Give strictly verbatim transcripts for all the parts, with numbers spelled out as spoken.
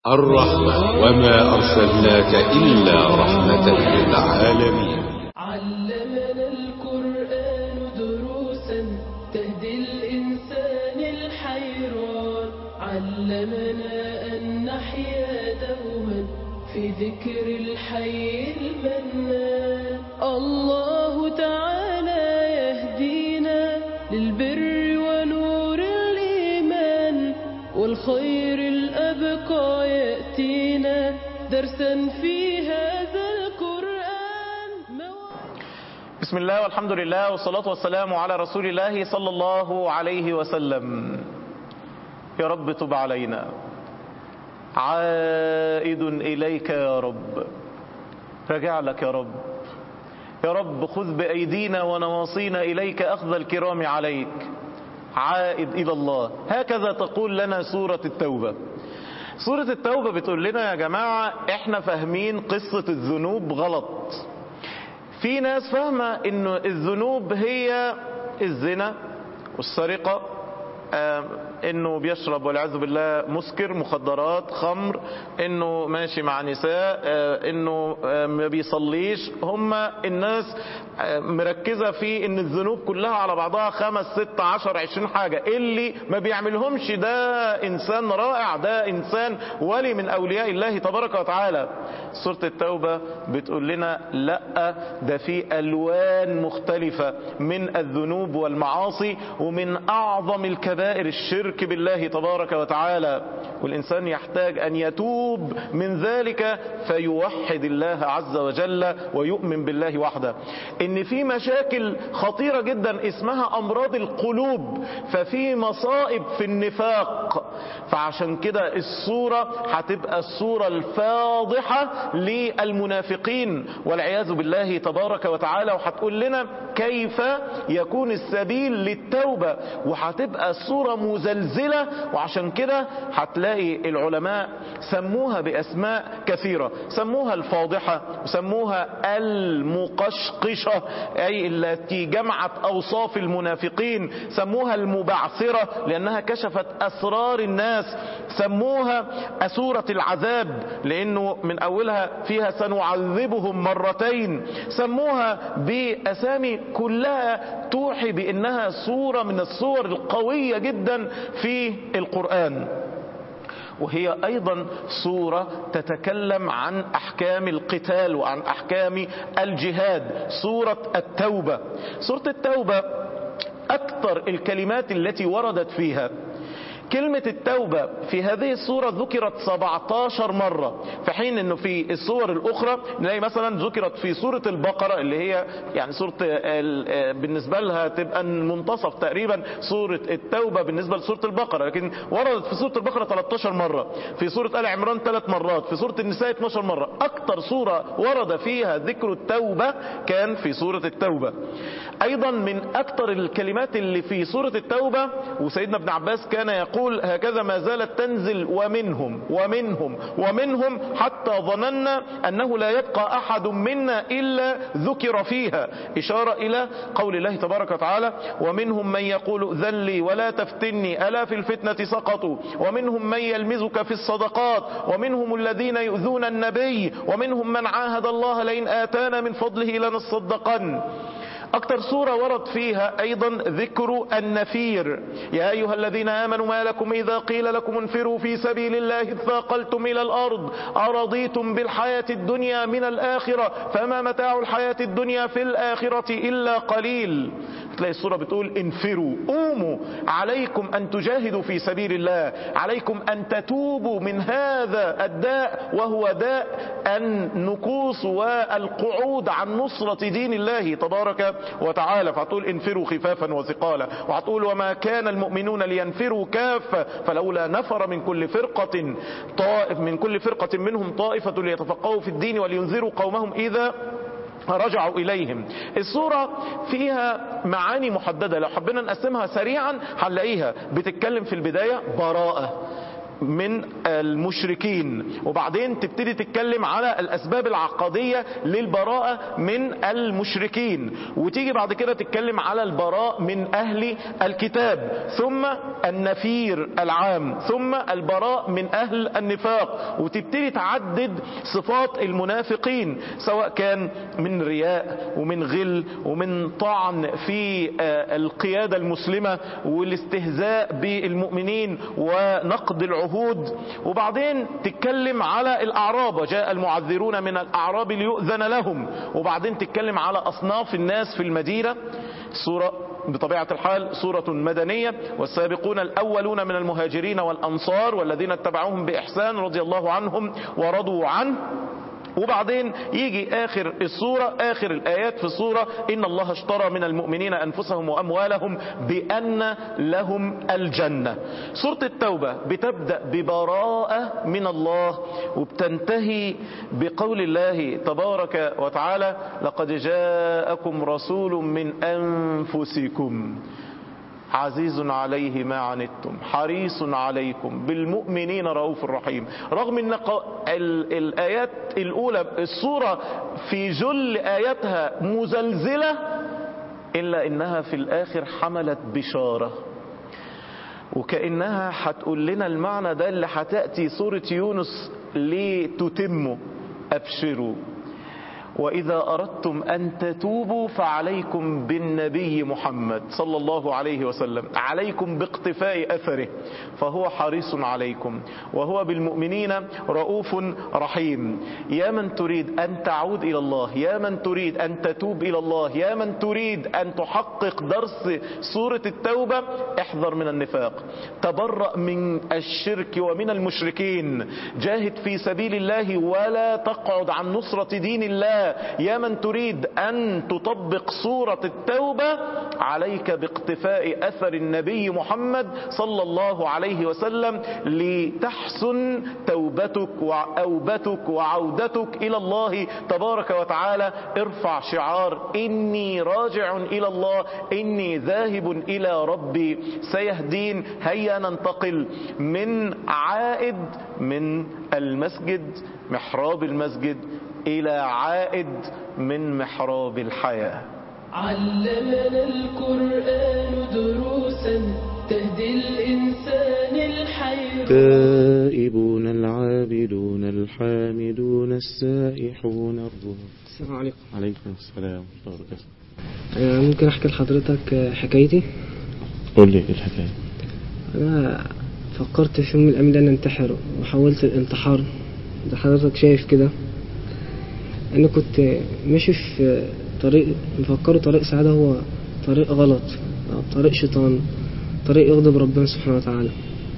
الرحمة وما أرسلناك إلا رحمة للعالمين. علمنا القرآن دروسا تهدي الإنسان الحيران، علمنا أن نحيا دوما في ذكر الحي المنان. الله تعالى يهدينا للبر ونور الإيمان، والخير الأبقى يأتينا درسا في هذا القرآن. بسم الله والحمد لله والصلاة والسلام على رسول الله صلى الله عليه وسلم. يا رب تب علينا، عائد إليك يا رب، رجع لك يا رب. يا رب خذ بأيدينا ونواصينا إليك أخذ الكرام عليك، عائد إلى الله. هكذا تقول لنا سورة التوبة. سورة التوبة بتقول لنا يا جماعة احنا فاهمين قصة الذنوب غلط. في ناس فاهمة انه الذنوب هي الزنا والسرقة، آه انه بيشرب والعياذ بالله مسكر، مخدرات، خمر، انه ماشي مع نساء، آه انه آه ما بيصليش. هم الناس آه مركزة في ان الذنوب كلها على بعضها خمس ست عشر عشرين حاجة. اللي ما بيعملهمش ده انسان رائع، ده انسان ولي من اولياء الله تبارك وتعالى. سورة التوبة بتقول لنا لا، ده في الوان مختلفة من الذنوب والمعاصي، ومن اعظم الكبائر الشرك بالله تبارك وتعالى. والإنسان يحتاج أن يتوب من ذلك فيوحد الله عز وجل ويؤمن بالله وحده. إن في مشاكل خطيرة جدا اسمها أمراض القلوب، ففي مصائب في النفاق. فعشان كده الصورة هتبقى الصورة الفاضحة للمنافقين والعياذ بالله تبارك وتعالى، وهتقول لنا كيف يكون السبيل للتوبة، وهتبقى الصورة مزلزلة. وعشان كده هتلاقي العلماء سموها بأسماء كثيرة، سموها الفاضحة وسموها المقشقشة، أي التي جمعت أوصاف المنافقين، سموها المبعثرة لأنها كشفت أسرار الناس، سموها أسورة العذاب لأنه من أولها فيها سنعذبهم مرتين، سموها بأسامي كلها توحي بأنها صورة من الصور القوية جدا في القرآن. وهي أيضا صورة تتكلم عن أحكام القتال وعن أحكام الجهاد، صورة التوبة. صورة التوبة أكثر الكلمات التي وردت فيها كلمة التوبة في هذه السورة ذكرت سبعتاشر مرة، في حين انه في السور الاخرى نلاقي مثلا ذكرت في سورة البقرة اللي هي يعني سورة بالنسبة لها تبقى المنتصف تقريبا سورة التوبة بالنسبة لسورة البقرة، لكن وردت في سورة البقرة ثلاثة عشر مرة، في سورة آل عمران ثلاث مرات، في سورة النساء اثنتا عشرة مرة. اكتر سورة ورد فيها ذكر التوبة كان في سورة التوبة. ايضا من اكتر الكلمات اللي في سورة التوبة، وسيدنا ابن عباس كان يقول هكذا ما زالت تنزل ومنهم ومنهم ومنهم حتى ظننا أنه لا يبقى أحد منا إلا ذكر فيها، إشارة إلى قول الله تبارك وتعالى ومنهم من يقول ذلي ولا تفتني ألا في الفتنة سقطوا، ومنهم من يلمزك في الصدقات، ومنهم الذين يؤذون النبي، ومنهم من عاهد الله لئن آتانا من فضله لنصدقن. أكتر سورة ورد فيها أيضا ذكر النفير، يا أيها الذين آمنوا ما لكم إذا قيل لكم انفروا في سبيل الله اثاقلتم إلى الأرض أرضيتم بالحياة الدنيا من الآخرة فما متاع الحياة الدنيا في الآخرة إلا قليل. تلاقي السورة بتقول انفروا، قوموا، عليكم أن تجاهدوا في سبيل الله، عليكم أن تتوبوا من هذا الداء وهو داء النكوص والقعود عن نصرة دين الله تبارك وتعالى. فهتقول انفروا خفافا وثقالا، وهتقول وما كان المؤمنون لينفروا كافة فلولا نفر من كل فرقة طائف من كل فرقة منهم طائفة ليتفقهوا في الدين ولينذروا قومهم إذا رجعوا إليهم. السورة فيها معاني محددة، لو حبينا نقسمها سريعا هنلاقيها بتتكلم في البداية براءة، من المشركين، وبعدين تبتدي تتكلم على الأسباب العقدية للبراءة من المشركين، وتيجي بعد كده تتكلم على البراء من أهل الكتاب، ثم النفير العام، ثم البراء من أهل النفاق، وتبتدي تعدد صفات المنافقين سواء كان من رياء ومن غل ومن طعن في القيادة المسلمة والاستهزاء بالمؤمنين ونقد العهود. وبعدين تتكلم على الأعراب، جاء المعذرون من الأعراب ليؤذن لهم، وبعدين تتكلم على أصناف الناس في المدينة. سورة بطبيعة الحال سورة مدنية، والسابقون الأولون من المهاجرين والأنصار والذين اتبعوهم بإحسان رضي الله عنهم ورضوا عنه. وبعدين يجي آخر السورة، آخر الآيات في السورة: إن الله اشترى من المؤمنين أنفسهم وأموالهم بأن لهم الجنة. سورة التوبة بتبدأ ببراءة من الله وبتنتهي بقول الله تبارك وتعالى: لقد جاءكم رسول من أنفسكم عزيز عليه ما عنتم حريص عليكم بالمؤمنين رؤوف رحيم. رغم ان الآيات الأولى السورة في جل آياتها مزلزلة، إلا إنها في الآخر حملت بشارة، وكأنها هتقول لنا المعنى ده اللي هتأتي سورة يونس لتتمه: أبشروا وإذا أردتم أن تتوبوا فعليكم بالنبي محمد صلى الله عليه وسلم، عليكم باقتفاء أثره، فهو حريص عليكم وهو بالمؤمنين رؤوف رحيم. يا من تريد أن تعود إلى الله، يا من تريد أن تتوب إلى الله، يا من تريد أن تحقق درس سورة التوبة، احذر من النفاق، تبرأ من الشرك ومن المشركين، جاهد في سبيل الله ولا تقعد عن نصرة دين الله. يا من تريد أن تطبق سورة التوبة، عليك باقتفاء أثر النبي محمد صلى الله عليه وسلم لتحسن توبتك وأوبتك وعودتك إلى الله تبارك وتعالى. ارفع شعار: إني راجع إلى الله، إني ذاهب إلى ربي سيهدين. هيا ننتقل من عائد من المسجد، محراب المسجد، إلى عائد من محراب الحياة. علمنا القرآن دروسا تهدي الإنسان الحيران. التائبون العابدون الحامدون السائحون الروح. السلام عليكم. عليكم السلام ورحمة الله وبركاته. أنا ممكن أحكي لحضرتك حكايتي؟ قول لي إيه الحكاية؟ أنا فكرت في يوم من الأيام أن أنتحر وحاولت الانتحار، ده حضرتك شايف كده. أنا كنت ماشي في طريق مفكره طريق سعادة، هو طريق غلط، طريق شيطان، طريق يغضب ربنا سبحانه وتعالى.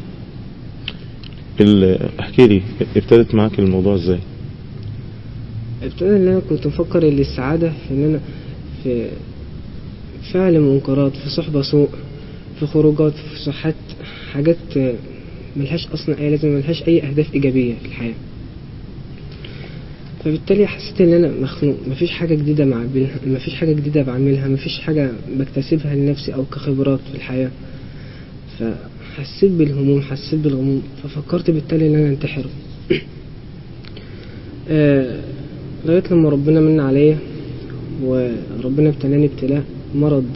احكي لي ابتدت معاك الموضوع ازاي؟ ابتدى ان انا كنت مفكر ان السعادة في ان انا في فعل منكرات، في صحبة سوء، في خروجات، في صحات، حاجات ملهاش اصلا اي لازم، ملهاش اي اهداف ايجابية في الحياة. فبالتالي حسيت ان انا مخنوق، مفيش حاجة جديدة بعملها، مفيش حاجة جديدة بعملها، مفيش حاجة بكتسبها لنفسي او كخبرات في الحياة. فحسيت بالهموم، حسيت بالغموم، ففكرت بالتالي ان انا انتحر. آه لغاية لما ربنا من عليا وربنا ابتلاني ابتلاء مرض،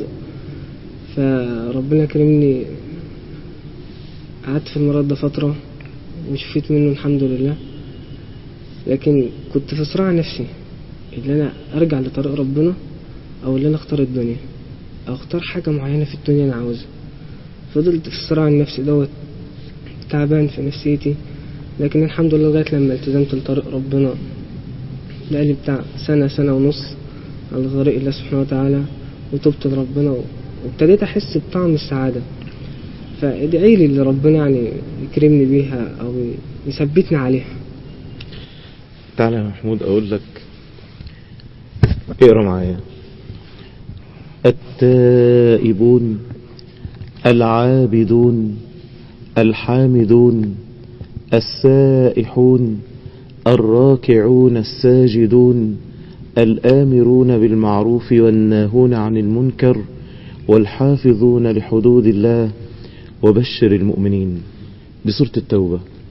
فربنا كرمني، قعدت في المرض ده فترة وشفيت منه الحمد لله. لكن كنت في صراع نفسي ان انا ارجع لطريق ربنا او ان انا اختار الدنيا او اختار حاجة معينة في الدنيا انا عاوزها. فضلت في الصراع النفسي دوت، تعبان في نفسيتي. لكن الحمد لله لغاية لما التزمت لطريق ربنا بقالي بتاع سنة سنة ونص على طريق الله سبحانه وتعالى، وتوبت لربنا وابتديت احس بطعم السعادة. فادعي لي اللي ربنا يعني يكرمني بيها او يثبتني عليها. تعالى يا محمود اقول لك، اقرا معايا: التائبون العابدون الحامدون السائحون الراكعون الساجدون الآمرون بالمعروف والناهون عن المنكر والحافظون لحدود الله وبشر المؤمنين. دي سورة التوبة.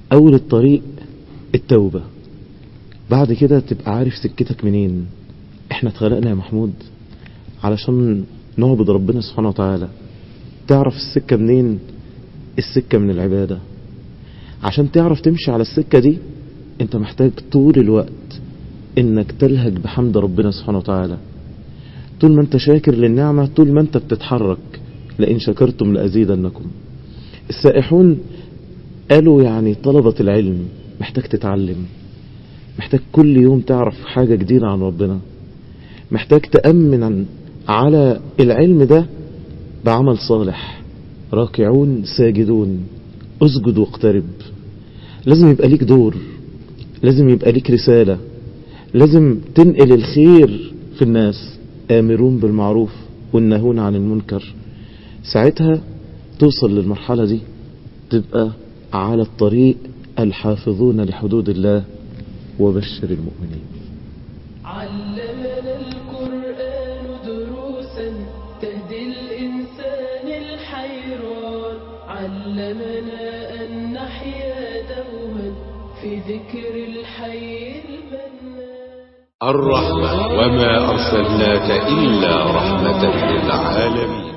أول الطريق التوبة، بعد كده تبقى عارف سكتك منين. احنا اتخلقنا يا محمود علشان نعبد ربنا سبحانه وتعالى. تعرف السكة منين؟ السكة من العبادة. عشان تعرف تمشي على السكة دي انت محتاج طول الوقت انك تلهج بحمد ربنا سبحانه وتعالى. طول ما انت شاكر للنعمة، طول ما انت بتتحرك، لئن شكرتم لأزيدنكم. السائحون قالوا يعني طلبة العلم محتاج تتعلم، محتاج كل يوم تعرف حاجة جديدة عن ربنا، محتاج تأمن على العلم ده بعمل صالح. راكعون ساجدون، اسجد واقترب. لازم يبقى ليك دور، لازم يبقى ليك رسالة، لازم تنقل الخير في الناس. آمرون بالمعروف والنهون عن المنكر. ساعتها توصل للمرحلة دي تبقى على الطريق الحافظون لحدود الله وبشر المؤمنين. علمنا القرآن دروسا تهدي الإنسان الحيران، علمنا أن نحيا دوما في ذكر الحي المنان. الرحمة وما أرسلناك إلا رحمة للعالمين.